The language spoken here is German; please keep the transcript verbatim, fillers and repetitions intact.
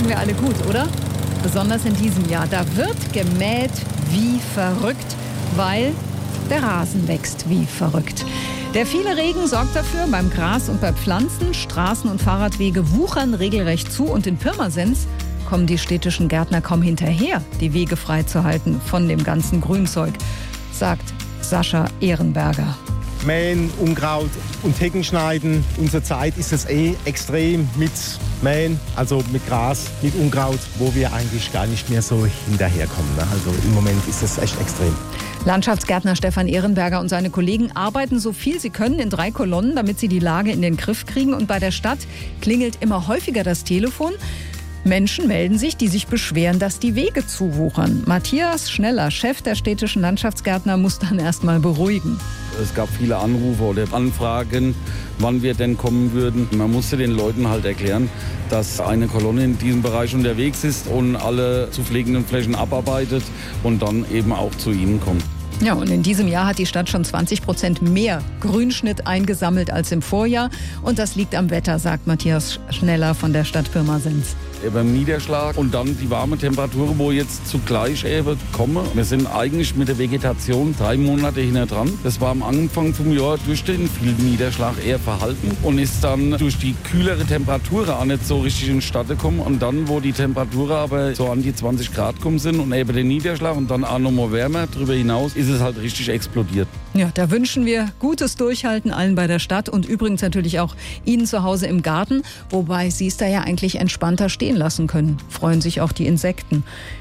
kennen wir alle gut, oder? Besonders in diesem Jahr. Da wird gemäht wie verrückt, weil der Rasen wächst wie verrückt. Der viele Regen sorgt dafür, beim Gras und bei Pflanzen, Straßen und Fahrradwege wuchern regelrecht zu. Und in Pirmasens kommen die städtischen Gärtner kaum hinterher, die Wege freizuhalten von dem ganzen Grünzeug, sagt Sascha Ehrenberger. Mähen, Unkraut und Hecken schneiden. Unsere Zeit ist es eh extrem mit Mähen, also mit Gras, mit Unkraut, wo wir eigentlich gar nicht mehr so hinterherkommen. Also im Moment ist es echt extrem. Landschaftsgärtner Stefan Ehrenberger und seine Kollegen arbeiten so viel sie können in drei Kolonnen, damit sie die Lage in den Griff kriegen. Und bei der Stadt klingelt immer häufiger das Telefon. Menschen melden sich, die sich beschweren, dass die Wege zuwuchern. Matthias Schneller, Chef der städtischen Landschaftsgärtner, muss dann erst mal beruhigen. Es gab viele Anrufe oder Anfragen, wann wir denn kommen würden. Man musste den Leuten halt erklären, dass eine Kolonne in diesem Bereich unterwegs ist und alle zu pflegenden Flächen abarbeitet und dann eben auch zu ihnen kommt. Ja, und in diesem Jahr hat die Stadt schon zwanzig Prozent mehr Grünschnitt eingesammelt als im Vorjahr. Und das liegt am Wetter, sagt Matthias Schneller von der Stadt Pirmasens. Beim Niederschlag und dann die warme Temperatur, wo jetzt zugleich eben kommen. Wir sind eigentlich mit der Vegetation drei Monate hinter dran. Das war am Anfang vom Jahr durch den vielen Niederschlag eher verhalten und ist dann durch die kühlere Temperatur auch nicht so richtig instande gekommen. Und dann, wo die Temperaturen aber so an die zwanzig Grad gekommen sind und eben den Niederschlag und dann auch noch mal wärmer, darüber hinaus ist es halt richtig explodiert. Ja, da wünschen wir gutes Durchhalten allen bei der Stadt und übrigens natürlich auch Ihnen zu Hause im Garten, wobei Sie es da ja eigentlich entspannter stehen lassen können. Freuen sich auch die Insekten.